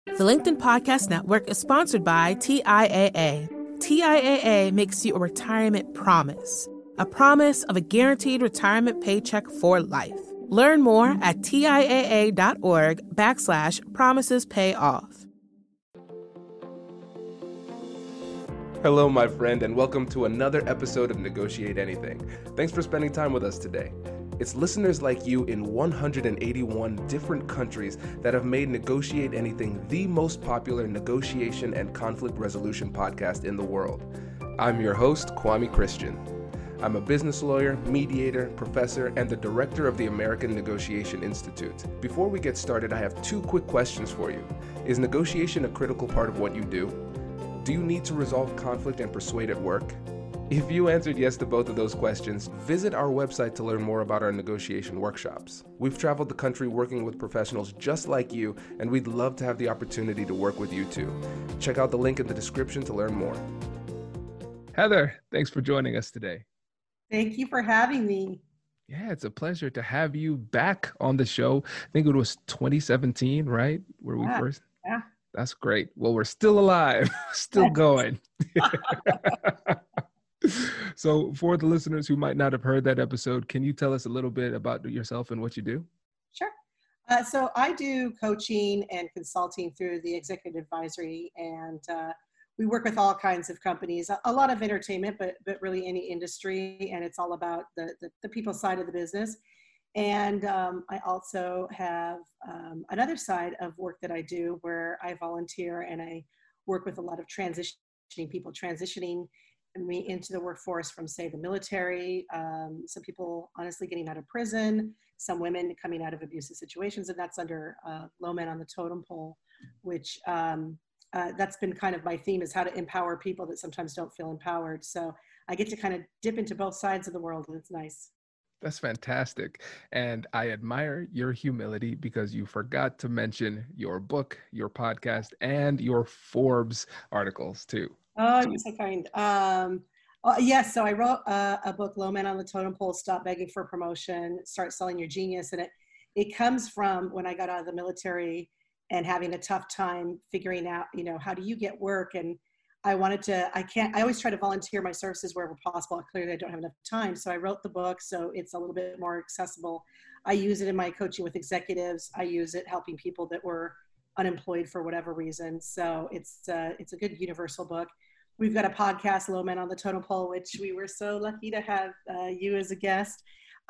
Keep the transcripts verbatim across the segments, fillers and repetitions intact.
The LinkedIn Podcast Network is sponsored by T I A A. T I A A makes you a retirement promise, a promise of a guaranteed retirement paycheck for life. Learn more at TIAA.org backslash promises pay off. Hello, my friend, and welcome to another episode of Negotiate Anything. Thanks for spending time with us today. It's listeners like you in one hundred eighty-one different countries that have made Negotiate Anything the most popular negotiation and conflict resolution podcast in the world. I'm your host, Kwame Christian. I'm a business lawyer, mediator, professor, and the director of the American Negotiation Institute. Before we get started, I have two quick questions for you. Is negotiation a critical part of what you do? Do you need to resolve conflict and persuade at work? If you answered yes to both of those questions, visit our website to learn more about our negotiation workshops. We've traveled the country working with professionals just like you, and we'd love to have the opportunity to work with you too. Check out the link in the description to learn more. Heather, thanks for joining us today. Thank you for having me. Yeah, it's a pleasure to have you back on the show. I think it was twenty seventeen, right? Where we yeah, first? Yeah. That's great. Well, we're still alive, still going. So for the listeners who might not have heard that episode, can you tell us a little bit about yourself and what you do? Sure. Uh, so I do coaching and consulting through the executive advisory, and uh, we work with all kinds of companies, a, a lot of entertainment, but but really any industry, and it's all about the, the, the people side of the business. And um, I also have um, another side of work that I do where I volunteer and I work with a lot of transitioning people, transitioning me into the workforce from, say, the military, um, some people honestly getting out of prison, some women coming out of abusive situations, and that's under uh, Low Men on the Totem Pole, which um, uh, that's been kind of my theme, is how to empower people that sometimes don't feel empowered. So I get to kind of dip into both sides of the world, and it's nice. That's fantastic. And I admire your humility because you forgot to mention your book, your podcast, and your Forbes articles too. Oh, you're so kind. Um, uh, yes, so I wrote uh, a book, Low Men on the Totem Pole, Stop Begging for Promotion, Start Selling Your Genius. And it, it comes from when I got out of the military and having a tough time figuring out, you know, how do you get work? And I wanted to, I can't, I always try to volunteer my services wherever possible. Clearly I don't have enough time. So I wrote the book so it's a little bit more accessible. I use it in my coaching with executives. I use it helping people that were unemployed for whatever reason. So it's uh, it's a good universal book. We've got a podcast, Low Men on the Totem Pole, which we were so lucky to have uh, you as a guest.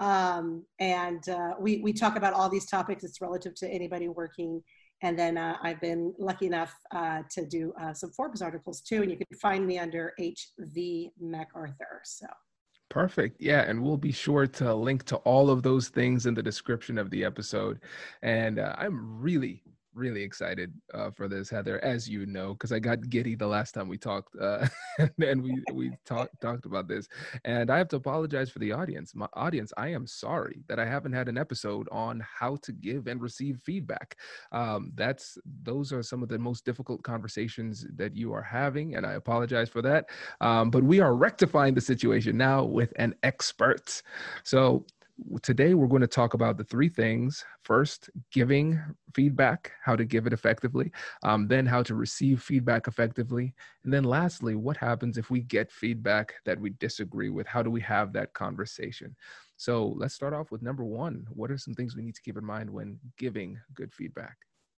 Um, and uh, we, we talk about all these topics. It's relative to anybody working. And then uh, I've been lucky enough uh, to do uh, some Forbes articles too. And you can find me under H V MacArthur. So. Perfect. Yeah. And we'll be sure to link to all of those things in the description of the episode. And uh, I'm really, really excited uh, for this, Heather, as you know, because I got giddy the last time we talked uh, and we, we talked talked about this. And I have to apologize for the audience. My audience, I am sorry that I haven't had an episode on how to give and receive feedback. Um, that's those are some of the most difficult conversations that you are having, and I apologize for that. Um, but we are rectifying the situation now with an expert. So today, we're going to talk about the three things. First, giving feedback, how to give it effectively, um, then how to receive feedback effectively, and then lastly, what happens if we get feedback that we disagree with? How do we have that conversation? So let's start off with number one. What are some things we need to keep in mind when giving good feedback?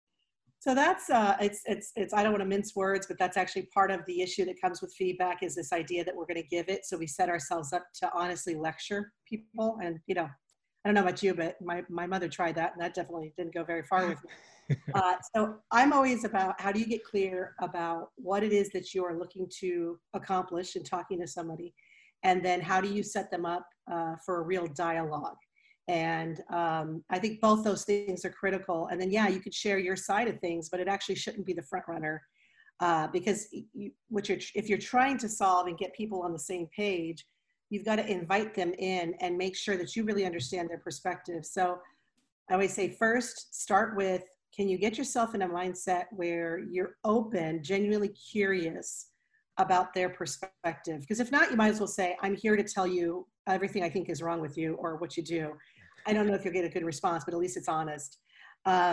So that's, uh, it's, it's, it's, I don't want to mince words, but that's actually part of the issue that comes with feedback, is this idea that we're going to give it. So we set ourselves up to honestly lecture people. And, you know, I don't know about you, but my, my mother tried that, and that definitely didn't go very far with me. Uh, so I'm always about, how do you get clear about what it is that you are looking to accomplish in talking to somebody? And then how do you set them up uh, for a real dialogue? And um, I think both those things are critical. And then, yeah, you could share your side of things, but it actually shouldn't be the front runner uh, because you, what you're, if you're trying to solve and get people on the same page, you've got to invite them in and make sure that you really understand their perspective. So I always say, first, start with, can you get yourself in a mindset where you're open, genuinely curious about their perspective? Because if not, you might as well say, I'm here to tell you everything I think is wrong with you or what you do. I don't know if you'll get a good response, but at least it's honest. Um,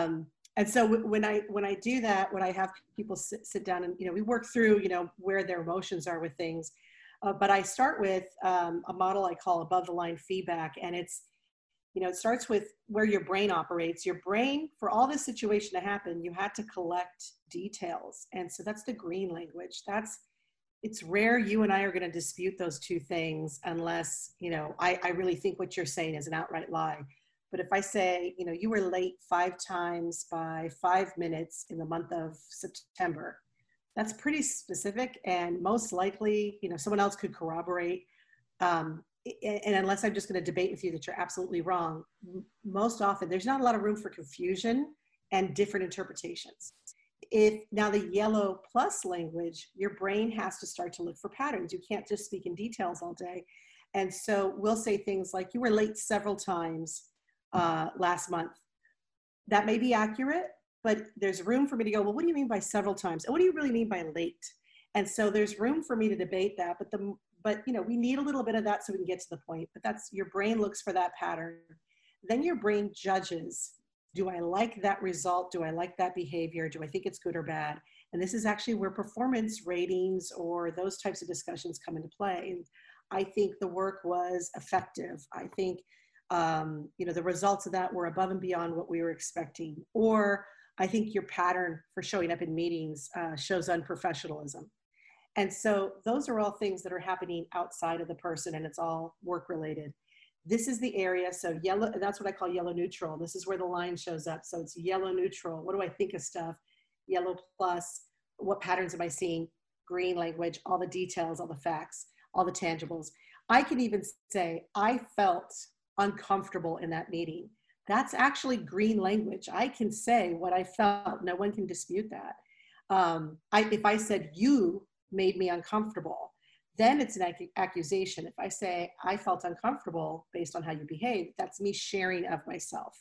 And so w- when I when I do that, when I have people sit, sit down and, you know, we work through, you know, where their emotions are with things. Uh, but I start with um, a model I call above the line feedback. And it's, you know, it starts with where your brain operates. Your brain, for all this situation to happen, you had to collect details. And so that's the green language. That's, it's rare you and I are going to dispute those two things unless, you know, I, I really think what you're saying is an outright lie. But if I say, you know, you were late five times by five minutes in the month of September, that's pretty specific, and most likely, you know, someone else could corroborate. Um, and unless I'm just going to debate with you that you're absolutely wrong, most often there's not a lot of room for confusion and different interpretations. If now the yellow plus language, your brain has to start to look for patterns. You can't just speak in details all day. And so we'll say things like, you were late several times uh, last month. That may be accurate, but there's room for me to go, well, what do you mean by several times? And what do you really mean by late? And so there's room for me to debate that, but the, but you know, we need a little bit of that so we can get to the point, but that's, your brain looks for that pattern. Then your brain judges, do I like that result? Do I like that behavior? Do I think it's good or bad? And this is actually where performance ratings or those types of discussions come into play. And I think the work was effective. I think, um, you know, the results of that were above and beyond what we were expecting. Or I think your pattern for showing up in meetings uh, shows unprofessionalism. And so those are all things that are happening outside of the person, and it's all work related. This is the area, so yellow, that's what I call yellow neutral. This is where the line shows up. So it's yellow neutral. What do I think of stuff? Yellow plus, what patterns am I seeing? Green language, all the details, all the facts, all the tangibles. I can even say, I felt uncomfortable in that meeting. That's actually green language. I can say what I felt. No one can dispute that. Um, I, if I said, you made me uncomfortable, then it's an ac- accusation. If I say, I felt uncomfortable based on how you behaved, that's me sharing of myself.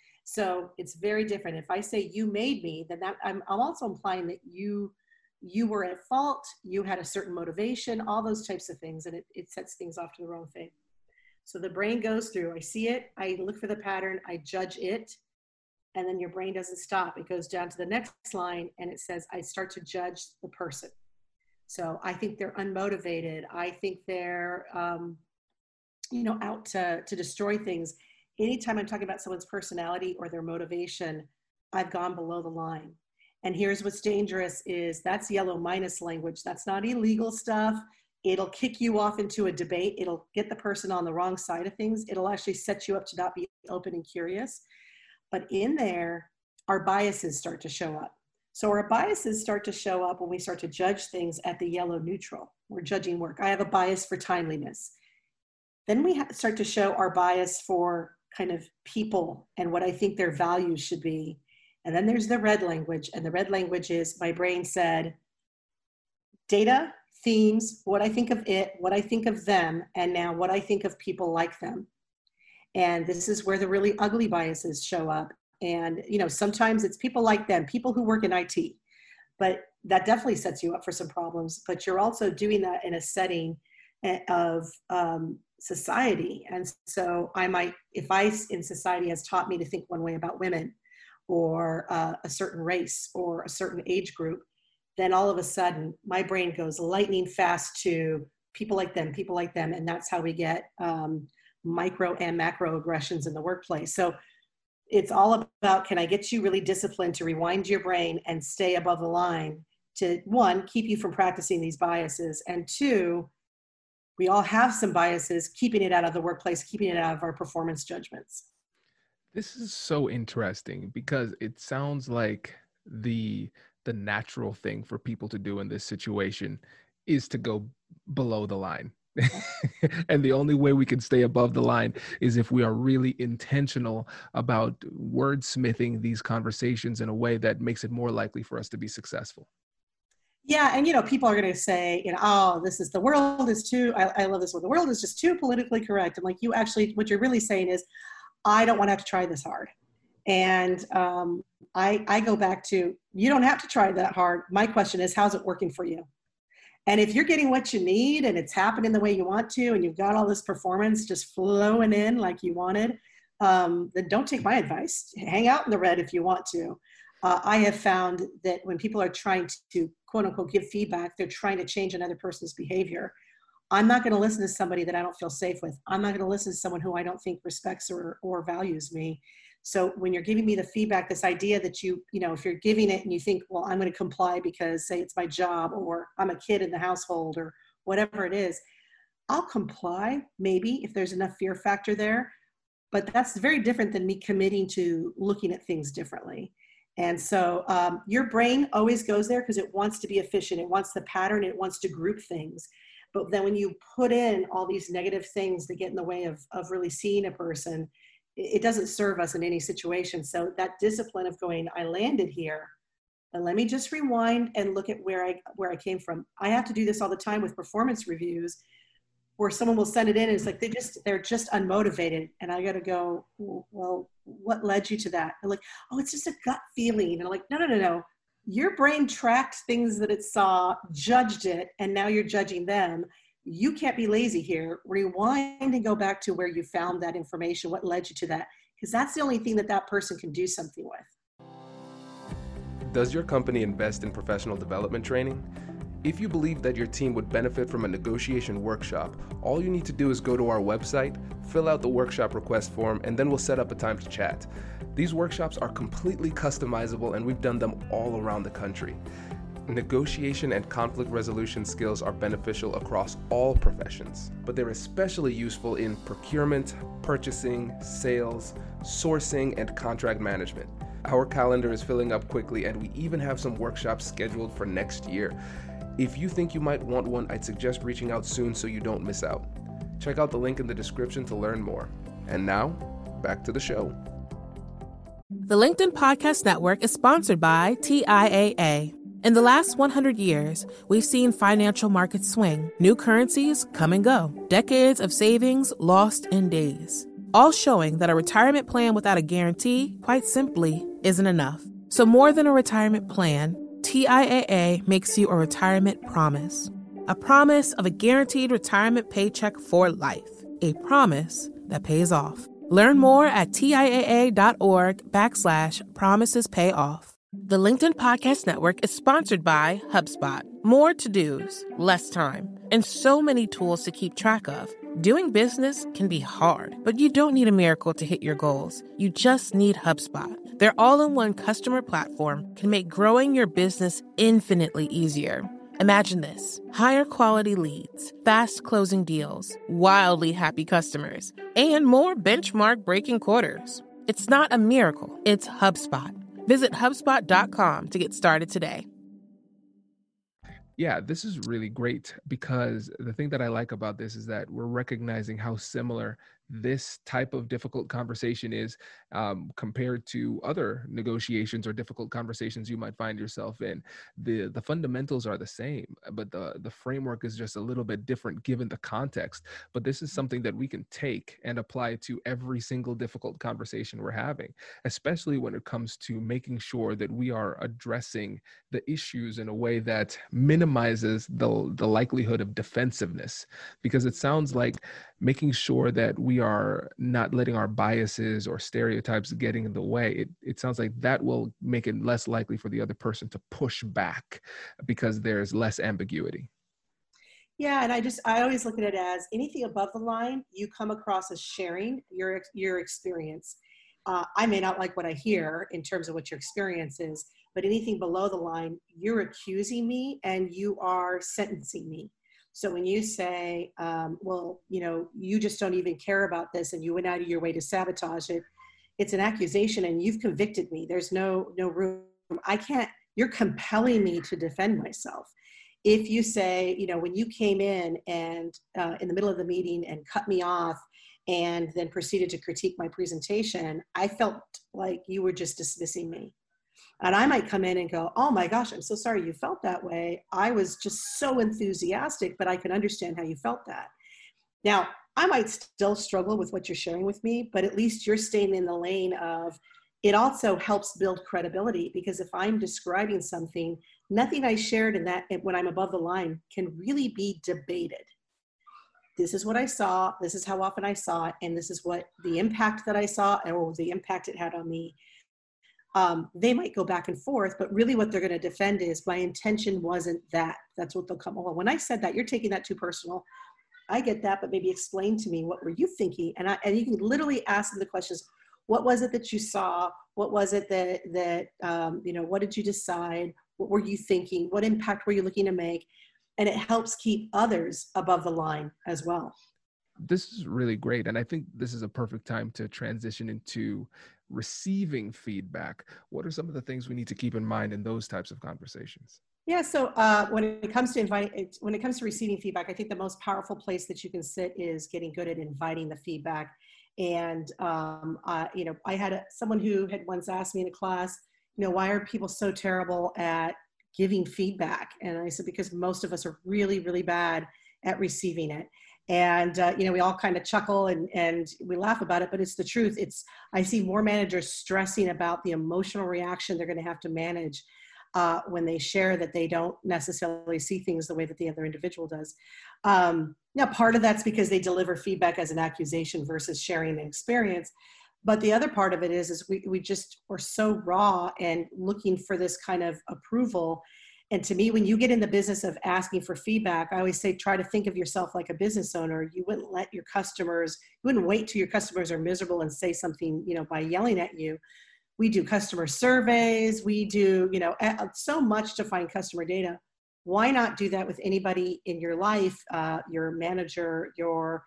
So it's very different. If I say, you made me, then that, I'm, I'm also implying that you, you were at fault, you had a certain motivation, all those types of things, and it, it sets things off to the wrong thing. So the brain goes through, I see it, I look for the pattern, I judge it, and then your brain doesn't stop. It goes down to the next line and it says, I start to judge the person. So I think they're unmotivated. I think they're, um, you know, out to, to destroy things. Anytime I'm talking about someone's personality or their motivation, I've gone below the line. And here's what's dangerous is that's yellow minus language. That's not illegal stuff. It'll kick you off into a debate. It'll get the person on the wrong side of things. It'll actually set you up to not be open and curious. But in there, our biases start to show up. So our biases start to show up when we start to judge things at the yellow neutral. We're judging work. I have a bias for timeliness. Then we start to show our bias for kind of people and what I think their values should be. And then there's the red language. And the red language is my brain said, data, themes, what I think of it, what I think of them, and now what I think of people like them. And this is where the really ugly biases show up. And, you know, sometimes it's people like them, people who work in I T, but that definitely sets you up for some problems. But you're also doing that in a setting of um, society. And so I might, if I in society has taught me to think one way about women or uh, a certain race or a certain age group, then all of a sudden my brain goes lightning fast to people like them, people like them. And that's how we get um, micro and macro aggressions in the workplace. So it's all about, can I get you really disciplined to rewind your brain and stay above the line to, one, keep you from practicing these biases, and two, we all have some biases, keeping it out of the workplace, keeping it out of our performance judgments. This is so interesting because it sounds like the the natural thing for people to do in this situation is to go below the line. And the only way we can stay above the line is if we are really intentional about wordsmithing these conversations in a way that makes it more likely for us to be successful. Yeah, and you know, people are going to say, you know, oh, this is, the world is too, I, I love this word, the world is just too politically correct. And like, you actually, what you're really saying is, I don't want to have to try this hard. And um, I, I go back to, you don't have to try that hard. My question is, how's it working for you? And if you're getting what you need and it's happening the way you want to, and you've got all this performance just flowing in like you wanted, um, then don't take my advice. Hang out in the red if you want to. uh, I have found that when people are trying to, quote unquote, give feedback, they're trying to change another person's behavior. I'm not going to listen to somebody that I don't feel safe with. I'm not going to listen to someone who I don't think respects or, or values me. So when you're giving me the feedback, this idea that you, you know, if you're giving it and you think, well, I'm going to comply because say it's my job or I'm a kid in the household or whatever it is, I'll comply maybe if there's enough fear factor there, but that's very different than me committing to looking at things differently. And so um, your brain always goes there because it wants to be efficient. It wants the pattern. It wants to group things. But then when you put in all these negative things that get in the way of, of really seeing a person, it doesn't serve us in any situation. So that discipline of going, I landed here, and let me just rewind and look at where I where I came from. I have to do this all the time with performance reviews, where someone will send it in and it's like they just they're just unmotivated, and I got to go, well, what led you to that? They're like, oh, it's just a gut feeling. And I'm like, no, no, no, no. Your brain tracked things that it saw, judged it, and now you're judging them. You can't be lazy here. Rewind and go back to where you found that information, what led you to that, because that's the only thing that that person can do something with. Does your company invest in professional development training? If you believe that your team would benefit from a negotiation workshop, all you need to do is go to our website, fill out the workshop request form, and then we'll set up a time to chat. These workshops are completely customizable, and we've done them all around the country. Negotiation and conflict resolution skills are beneficial across all professions, but they're especially useful in procurement, purchasing, sales, sourcing, and contract management. Our calendar is filling up quickly, and we even have some workshops scheduled for next year. If you think you might want one, I'd suggest reaching out soon so you don't miss out. Check out the link in the description to learn more. And now, back to the show. The LinkedIn Podcast Network is sponsored by T I A A. In the last one hundred years, we've seen financial markets swing, new currencies come and go, decades of savings lost in days, all showing that a retirement plan without a guarantee, quite simply, isn't enough. So more than a retirement plan, T I A A makes you a retirement promise. A promise of a guaranteed retirement paycheck for life. A promise that pays off. Learn more at TIAA.org backslash promises pay off. The LinkedIn Podcast Network is sponsored by HubSpot. More to-dos, less time, and so many tools to keep track of. Doing business can be hard, but you don't need a miracle to hit your goals. You just need HubSpot. Their all-in-one customer platform can make growing your business infinitely easier. Imagine this: higher quality leads, fast closing deals, wildly happy customers, and more benchmark breaking quarters. It's not a miracle, it's HubSpot. Visit HubSpot dot com to get started today. Yeah, this is really great because the thing that I like about this is that we're recognizing how similar this type of difficult conversation is um, compared to other negotiations or difficult conversations you might find yourself in. The the fundamentals are the same, but the, the framework is just a little bit different given the context. But this is something that we can take and apply to every single difficult conversation we're having, especially when it comes to making sure that we are addressing the issues in a way that minimizes the, the likelihood of defensiveness, because it sounds like making sure that we are not letting our biases or stereotypes getting in the way. It, it sounds like that will make it less likely for the other person to push back because there's less ambiguity. Yeah, and I just, I always look at it as anything above the line, you come across as sharing your, your experience. Uh, I may not like what I hear in terms of what your experience is, but anything below the line, you're accusing me and you are sentencing me. So when you say, um, well, you know, you just don't even care about this and you went out of your way to sabotage it, it's an accusation and you've convicted me. There's no, no room. I can't, you're compelling me to defend myself. If you say, you know, when you came in and uh, in the middle of the meeting and cut me off and then proceeded to critique my presentation, I felt like you were just dismissing me. And I might come in and go, oh my gosh, I'm so sorry you felt that way. I was just so enthusiastic, but I can understand how you felt that. Now, I might still struggle with what you're sharing with me, but at least you're staying in the lane of, it also helps build credibility, because if I'm describing something, nothing I shared in that when I'm above the line can really be debated. This is what I saw, this is how often I saw it, and this is what the impact that I saw or the impact it had on me. Um, they might go back and forth, but really what they're going to defend is my intention wasn't that. That's what they'll come. Well, when I said that, you're taking that too personal. I get that, but maybe explain to me, what were you thinking? And I, and you can literally ask them the questions. What was it that you saw? What was it that, that um, you know, what did you decide? What were you thinking? What impact were you looking to make? And it helps keep others above the line as well. This is really great. And I think this is a perfect time to transition into receiving feedback. What are some of the things we need to keep in mind in those types of conversations? Yeah, so uh, when it comes to invite, when it comes to receiving feedback, I think the most powerful place that you can sit is getting good at inviting the feedback. And um, uh, you know, I had a, someone who had once asked me in a class, you know, why are people so terrible at giving feedback? And I said, because most of us are really, really bad at receiving it. And, uh, you know, we all kind of chuckle and, and we laugh about it, but it's the truth. It's, I see more managers stressing about the emotional reaction they're going to have to manage uh, when they share that they don't necessarily see things the way that the other individual does. Um, now, part of that's because they deliver feedback as an accusation versus sharing an experience. But the other part of it is, is we, we just are so raw and looking for this kind of approval. And to me, when you get in the business of asking for feedback, I always say, try to think of yourself like a business owner. You wouldn't let your customers, you wouldn't wait till your customers are miserable and say something, you know, by yelling at you. We do customer surveys. We do, you know, so much to find customer data. Why not do that with anybody in your life, uh, your manager, your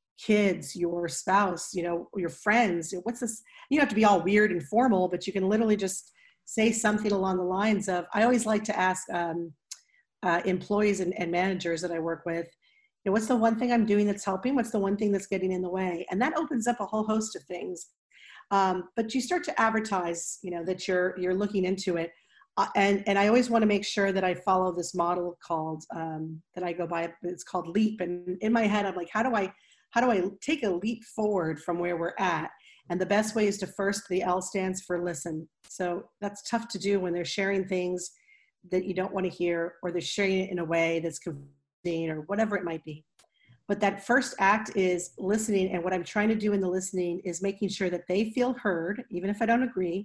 kids, your spouse, you know, your friends? What's this? You don't have to be all weird and formal, but you can literally just say something along the lines of, I always like to ask um, uh, employees and, and managers that I work with, you know, what's the one thing I'm doing that's helping? What's the one thing that's getting in the way? And that opens up a whole host of things. Um, but you start to advertise, you know, that you're, you're looking into it. Uh, and, and I always want to make sure that I follow this model called, um, that I go by, it's called LEAP. And in my head, I'm like, how do I, how do I take a leap forward from where we're at? And the best way is to first, the L stands for listen. So that's tough to do when they're sharing things that you don't want to hear, or they're sharing it in a way that's confusing or whatever it might be. But that first act is listening. And what I'm trying to do in the listening is making sure that they feel heard, even if I don't agree,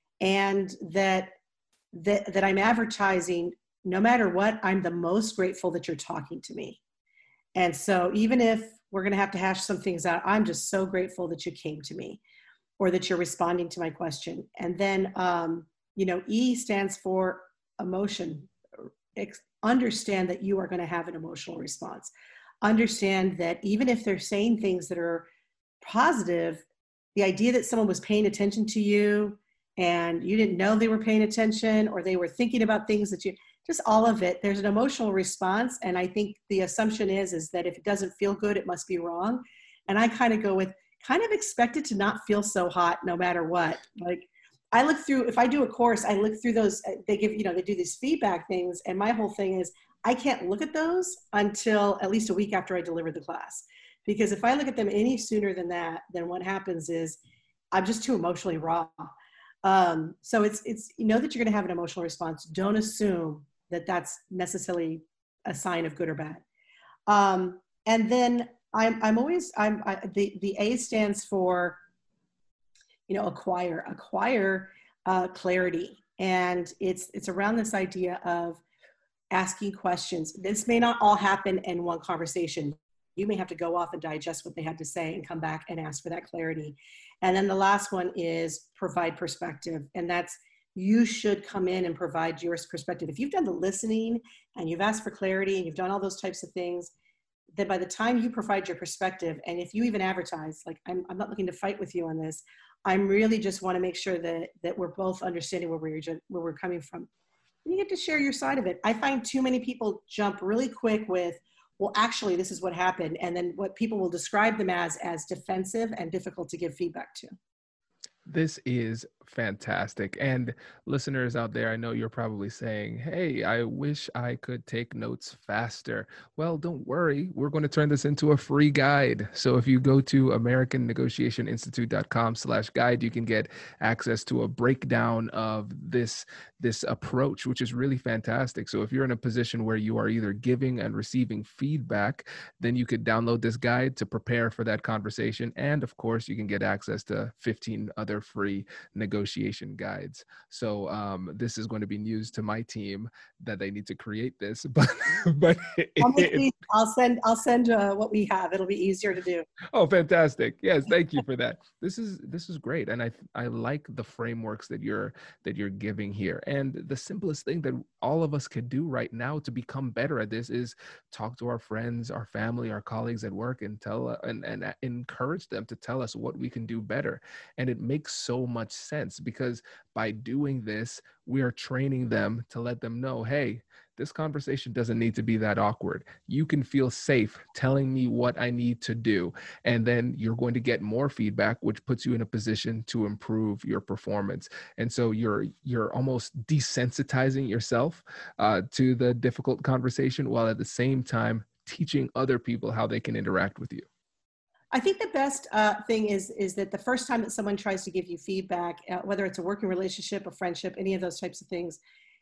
and that, that, that I'm advertising, no matter what, I'm the most grateful that you're talking to me. And so even if we're going to have to hash some things out, I'm just so grateful that you came to me, or that you're responding to my question. And then, um, you know, E stands for emotion. Ex- understand that you are going to have an emotional response. Understand that even if they're saying things that are positive, the idea that someone was paying attention to you and you didn't know they were paying attention, or they were thinking about things that you, just all of it, there's an emotional response. And I think the assumption is, is that if it doesn't feel good, it must be wrong. And I kind of go with, kind of expect it to not feel so hot no matter what. Like, I look through, if I do a course, I look through those, they give, you know, they do these feedback things. And my whole thing is, I can't look at those until at least a week after I deliver the class. Because if I look at them any sooner than that, then what happens is I'm just too emotionally raw. Um, so it's, it's, you know that you're going to have an emotional response. Don't assume that that's necessarily a sign of good or bad. Um, and then I'm, I'm always, I'm, I, the, the A stands for, you know, acquire, acquire uh, clarity. And it's, it's around this idea of asking questions. This may not all happen in one conversation. You may have to go off and digest what they had to say and come back and ask for that clarity. And then the last one is provide perspective. And that's, you should come in and provide your perspective. If you've done the listening and you've asked for clarity and you've done all those types of things, then by the time you provide your perspective, and if you even advertise, like, I'm, I'm not looking to fight with you on this, I'm really just want to make sure that, that we're both understanding where we're, where we're coming from. And you get to share your side of it. I find too many people jump really quick with, well, actually, this is what happened. And then what people will describe them as, as defensive and difficult to give feedback to. This is fantastic. And listeners out there, I know you're probably saying, hey, I wish I could take notes faster. Well, don't worry. We're going to turn this into a free guide. So if you go to American Negotiation Institute dot com slash guide, you can get access to a breakdown of this, this approach, which is really fantastic. So if you're in a position where you are either giving and receiving feedback, then you could download this guide to prepare for that conversation. And of course, you can get access to fifteen other their free negotiation guides. So um, this is going to be news to my team that they need to create this, but but it, I'll, make it, these, I'll send I'll send uh, what we have. It'll be easier to do. oh, fantastic. Yes, thank you for that. This is this is great. And I I like the frameworks that you're that you're giving here. And the simplest thing that all of us could do right now to become better at this is talk to our friends, our family, our colleagues at work, and tell and, and encourage them to tell us what we can do better. And it makes so much sense, because by doing this, we are training them to let them know, hey, this conversation doesn't need to be that awkward. You can feel safe telling me what I need to do. And then you're going to get more feedback, which puts you in a position to improve your performance. And so you're you're almost desensitizing yourself uh, to the difficult conversation, while at the same time teaching other people how they can interact with you. I think the best uh, thing is is that the first time that someone tries to give you feedback, uh, whether it's a working relationship, a friendship, any of those types of things,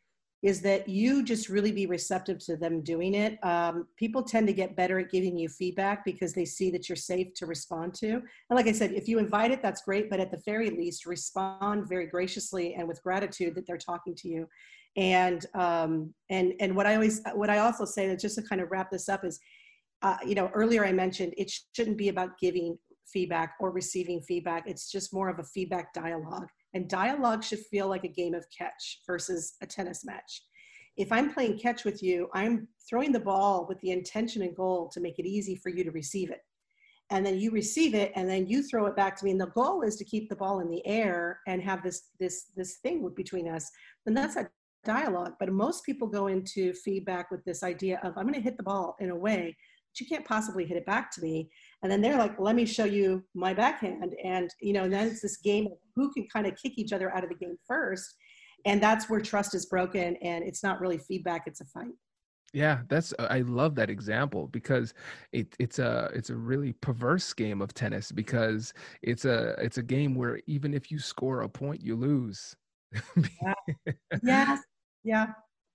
is that you just really be receptive to them doing it. Um, people tend to get better at giving you feedback because they see that you're safe to respond to. And like I said, if you invite it, that's great, but at the very least, respond very graciously and with gratitude that they're talking to you. And um, and and what I always, what I also say, that just to kind of wrap this up, is, uh, you know, earlier I mentioned it shouldn't be about giving feedback or receiving feedback. It's just more of a feedback dialogue. And dialogue should feel like a game of catch versus a tennis match. If I'm playing catch with you, I'm throwing the ball with the intention and goal to make it easy for you to receive it. And then you receive it, and then you throw it back to me. And the goal is to keep the ball in the air and have this, this, this thing between us. And that's a dialogue. But most people go into feedback with this idea of, I'm going to hit the ball in a way that you can't possibly hit it back to me. And then they're like, let me show you my backhand. And, you know, and then it's this game of who can kind of kick each other out of the game first. And that's where trust is broken, and it's not really feedback, it's a fight. Yeah, that's I love that example, because it it's a it's a really perverse game of tennis, because it's a it's a game where even if you score a point, you lose. Yeah. Yes. Yeah.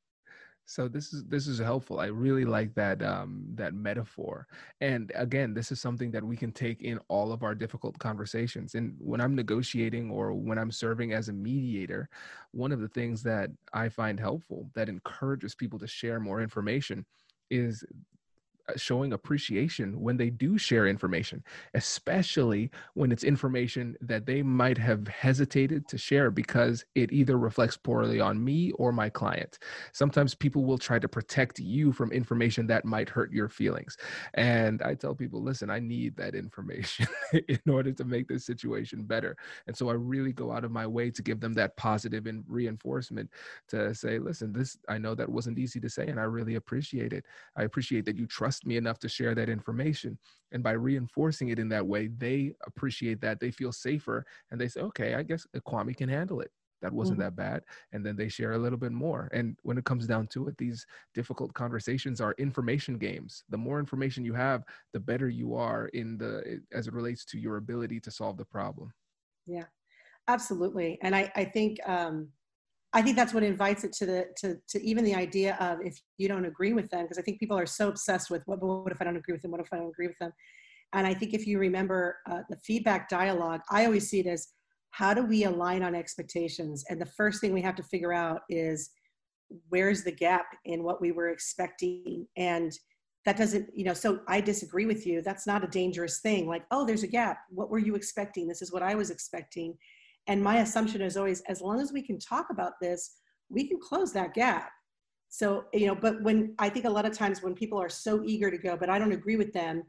So this is this is helpful. I really like that um, that metaphor. And again, this is something that we can take in all of our difficult conversations. And when I'm negotiating or when I'm serving as a mediator, one of the things that I find helpful that encourages people to share more information is showing appreciation when they do share information, especially when it's information that they might have hesitated to share because it either reflects poorly on me or my client. Sometimes people will try to protect you from information that might hurt your feelings. And I tell people, listen, I need that information in order to make this situation better. And so I really go out of my way to give them that positive and reinforcement to say, listen, this, I know that wasn't easy to say, and I really appreciate it. I appreciate that you trust me enough to share that information. And by reinforcing it in that way, they appreciate that. They feel safer, and they say, okay, I guess Kwame can handle it. That wasn't mm-hmm. that bad. And then they share a little bit more. And when it comes down to it, these difficult conversations are information games. The more information you have, the better you are in the, as it relates to your ability to solve the problem. Yeah, absolutely. And I, I think, um, I think that's what invites it to the to to even the idea of, if you don't agree with them, because I think people are so obsessed with what, what if I don't agree with them? What if I don't agree with them? And I think if you remember uh, the feedback dialogue, I always see it as, how do we align on expectations? And the first thing we have to figure out is, where's the gap in what we were expecting? And that doesn't, you know, so I disagree with you. That's not a dangerous thing. Like, oh, there's a gap. What were you expecting? This is what I was expecting. And my assumption is always, as long as we can talk about this, we can close that gap. So, you know, but when I think a lot of times when people are so eager to go, but I don't agree with them,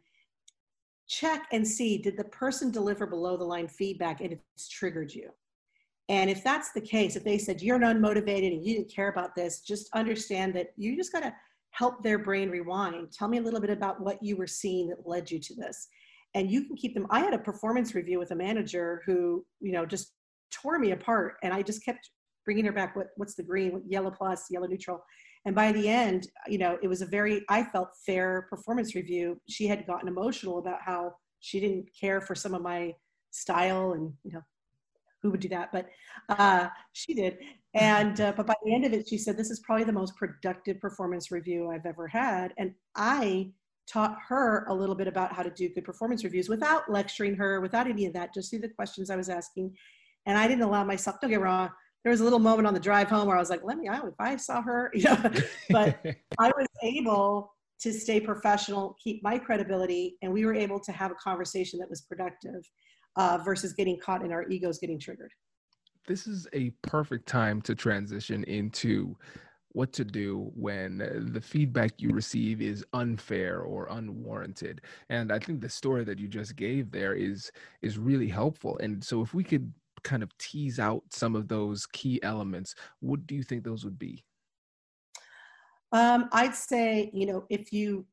check and see, did the person deliver below the line feedback and it's triggered you? And if that's the case, if they said you're unmotivated and you didn't care about this, just understand that you just got to help their brain rewind. Tell me a little bit about what you were seeing that led you to this. And you can keep them. I had a performance review with a manager who, you know, just tore me apart, and I just kept bringing her back. What, what's the green? Yellow plus, yellow neutral. And by the end, you know, it was a very, I felt, fair performance review. She had gotten emotional about how she didn't care for some of my style, and, you know, who would do that? But uh, she did. And, uh, but by the end of it, she said, this is probably the most productive performance review I've ever had. And I taught her a little bit about how to do good performance reviews without lecturing her, without any of that, just through the questions I was asking. And I didn't allow myself, don't get me wrong, there was a little moment on the drive home where I was like, let me out if I saw her, you know, but I was able to stay professional, keep my credibility, and we were able to have a conversation that was productive uh, versus getting caught in our egos getting triggered. This is a perfect time to transition into what to do when the feedback you receive is unfair or unwarranted. And I think the story that you just gave there is is really helpful. And so if we could kind of tease out some of those key elements, what do you think those would be? Um, I'd say, you know, if you,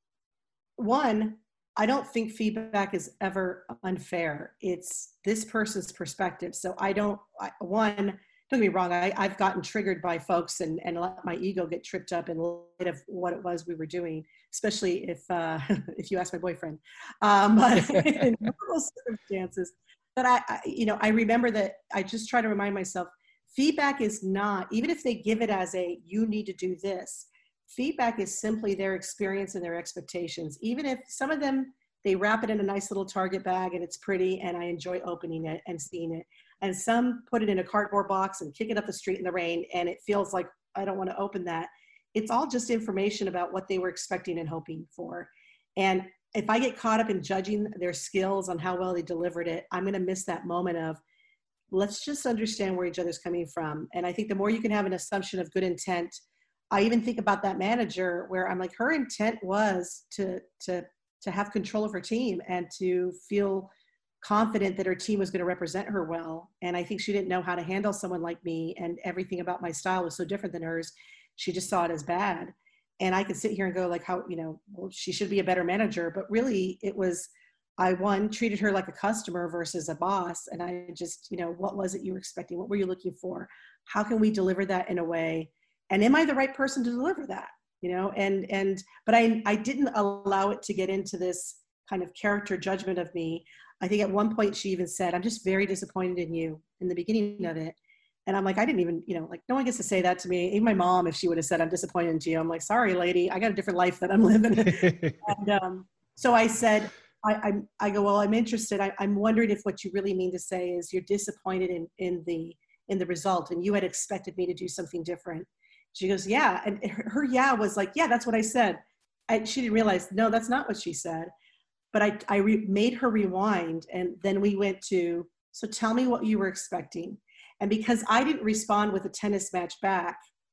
one, I don't think feedback is ever unfair. It's this person's perspective. So I don't, I, one, don't get me wrong, I, I've gotten triggered by folks and, and let my ego get tripped up in light of what it was we were doing, especially if uh, if you ask my boyfriend. Um, but in normal circumstances, but I, I, you know, I remember that I just try to remind myself, feedback is not, even if they give it as a, you need to do this, feedback is simply their experience and their expectations. Even if some of them, they wrap it in a nice little Target bag and it's pretty and I enjoy opening it and seeing it. And some put it in a cardboard box and kick it up the street in the rain and it feels like I don't want to open that. It's all just information about what they were expecting and hoping for. And if I get caught up in judging their skills on how well they delivered it, I'm going to miss that moment of, let's just understand where each other's coming from. And I think the more you can have an assumption of good intent, I even think about that manager where I'm like, her intent was to, to, to have control of her team and to feel confident that her team was going to represent her well. And I think she didn't know how to handle someone like me, and everything about my style was so different than hers. She just saw it as bad. And I could sit here and go like, how, you know, well, she should be a better manager. But really it was, I one, treated her like a customer versus a boss. And I just, you know, what was it you were expecting? What were you looking for? How can we deliver that in a way? And am I the right person to deliver that? You know, and, and, but I, I didn't allow it to get into this kind of character judgment of me. I think at one point she even said, I'm just very disappointed in you in the beginning of it. And I'm like, I didn't even, you know, like no one gets to say that to me. Even my mom, if she would have said, I'm disappointed in you, I'm like, sorry, lady, I got a different life that I'm living. And um, so I said, I, I, I go, well, I'm interested. I, I'm wondering if what you really mean to say is you're disappointed in, in the, in the result and you had expected me to do something different. She goes, yeah. And her, her yeah was like, yeah, that's what I said. And she didn't realize, no, that's not what she said. But I, I re- made her rewind. And then we went to, so tell me what you were expecting. And because I didn't respond with a tennis match back,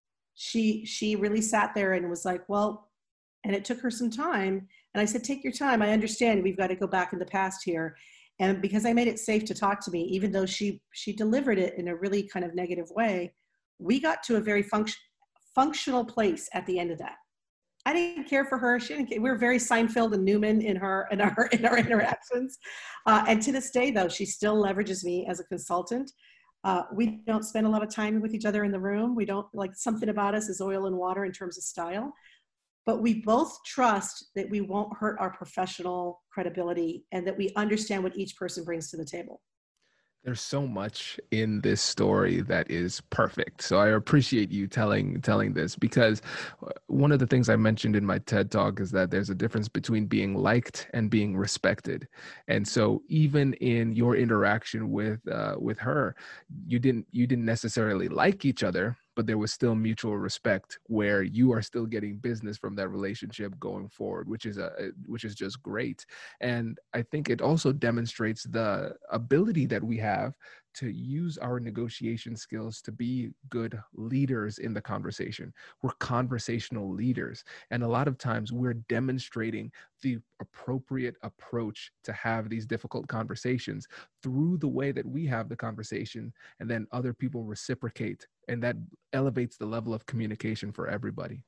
she, she really sat there and was like, well, and it took her some time. And I said, take your time. I understand we've got to go back in the past here. And because I made it safe to talk to me, even though she, she delivered it in a really kind of negative way, we got to a very function, functional place at the end of that. I didn't care for her. She didn't care. We were very Seinfeld and Newman in her in our in our interactions. Uh, and to this day, though, she still leverages me as a consultant. Uh, we don't spend a lot of time with each other in the room. We don't, like, something about us is oil and water in terms of style. But we both trust that we won't hurt our professional credibility and that we understand what each person brings to the table. There's so much in this story that is perfect. So I appreciate you telling telling this, because one of the things I mentioned in my TED Talk is that there's a difference between being liked and being respected. And so even in your interaction with uh, with her, you didn't you didn't necessarily like each other, but there was still mutual respect where you are still getting business from that relationship going forward, which is a which is just great. And I think it also demonstrates the ability that we have to use our negotiation skills to be good leaders in the conversation. We're conversational leaders. And a lot of times we're demonstrating the appropriate approach to have these difficult conversations through the way that we have the conversation, and then other people reciprocate, and that elevates the level of communication for everybody.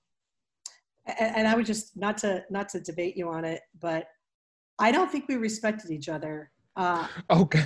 And, and I would just, not to not to debate you on it, but I don't think we respected each other. Uh, okay.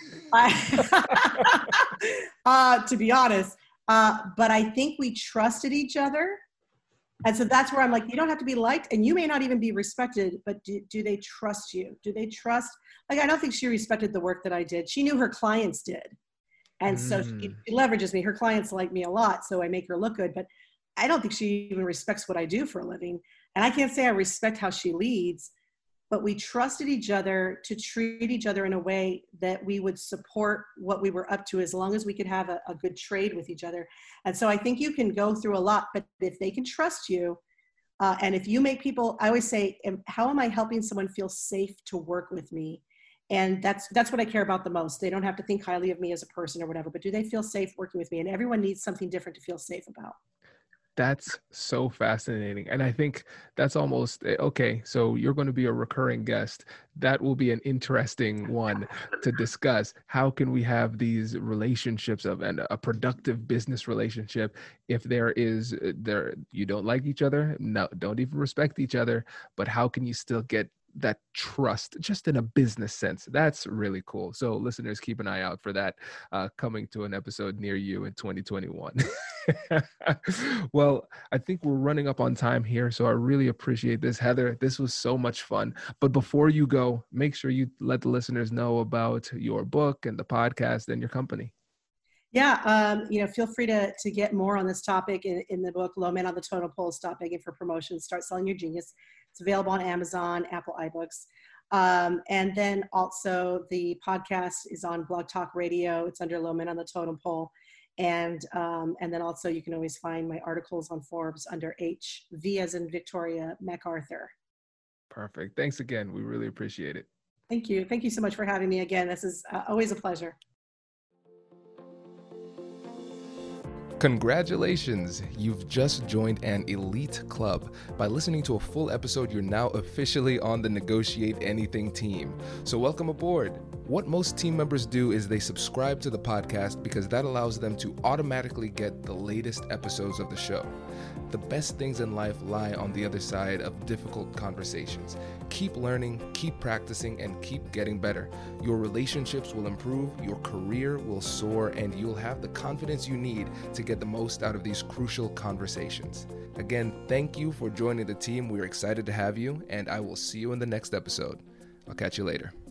I, uh, to be honest, uh, but I think we trusted each other. And so that's where I'm like, you don't have to be liked, and you may not even be respected, but do, do they trust you? Do they trust, like, I don't think she respected the work that I did. She knew her clients did. And mm. so she, she leverages me. Her clients like me a lot, so I make her look good, but I don't think she even respects what I do for a living. And I can't say I respect how she leads, but we trusted each other to treat each other in a way that we would support what we were up to as long as we could have a, a good trade with each other. And so I think you can go through a lot, but if they can trust you, uh, and if you make people, I always say, how am I helping someone feel safe to work with me? And that's that's what I care about the most. They don't have to think highly of me as a person or whatever, but do they feel safe working with me? And everyone needs something different to feel safe about. That's so fascinating. And I think that's almost, okay, so you're going to be a recurring guest. That will be an interesting one to discuss. How can we have these relationships of and a productive business relationship if there is, there you don't like each other, no, don't even respect each other, but how can you still get that trust just in a business sense? That's really cool. So listeners, keep an eye out for that uh, coming to an episode near you in twenty twenty-one. Well, I think we're running up on time here, so I really appreciate this, Heather. This was so much fun. But before you go, make sure you let the listeners know about your book and the podcast and your company. Yeah, um, you know, feel free to to get more on this topic in, in the book, Low Man on the Totem Pole, Stop Begging for Promotion, Start Selling Your Genius. It's available on Amazon, Apple iBooks. Um, and then also the podcast is on Blog Talk Radio. It's under Low Man on the Totem Pole. And um, and then also you can always find my articles on Forbes under H, V as in Victoria, MacArthur. Perfect. Thanks again. We really appreciate it. Thank you. Thank you so much for having me again. This is uh, always a pleasure. Congratulations! You've just joined an elite club. By listening to a full episode, you're now officially on the Negotiate Anything team. So welcome aboard. What most team members do is they subscribe to the podcast because that allows them to automatically get the latest episodes of the show. The best things in life lie on the other side of difficult conversations. Keep learning, keep practicing, and keep getting better. Your relationships will improve, your career will soar, and you'll have the confidence you need to get the most out of these crucial conversations. Again, thank you for joining the team. We're excited to have you, and I will see you in the next episode. I'll catch you later.